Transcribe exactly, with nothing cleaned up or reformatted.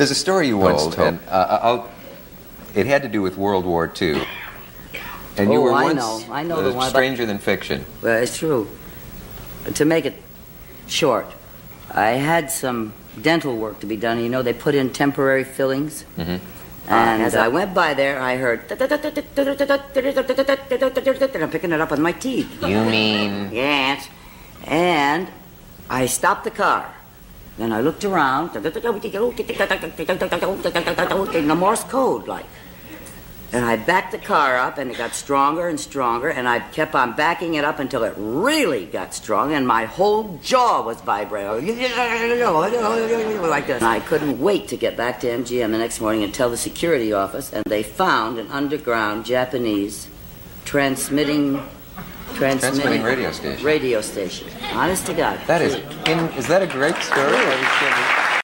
There's a story you Once told, told. and uh, I'll, it had to do with World War Two. And you Oh, were I once know. I know uh, the one about- stranger than fiction. Well, it's true. But to make it short, I had some dental work to be done. You know, they put in temporary fillings. Mm-hmm. And as I went by there, I heard, and I'm picking it up with my teeth. You mean? Yes. And I stopped the car. Then I looked around, in the Morse code, like. And I backed the car up, and it got stronger and stronger, and I kept on backing it up until it really got strong, and my whole jaw was vibrating like this. And I couldn't wait to get back to M G M the next morning and tell the security office, and they found an underground Japanese transmitting transmitting, Transmitting radio station. Radio station. Honest to God. That is, in, is that a great story?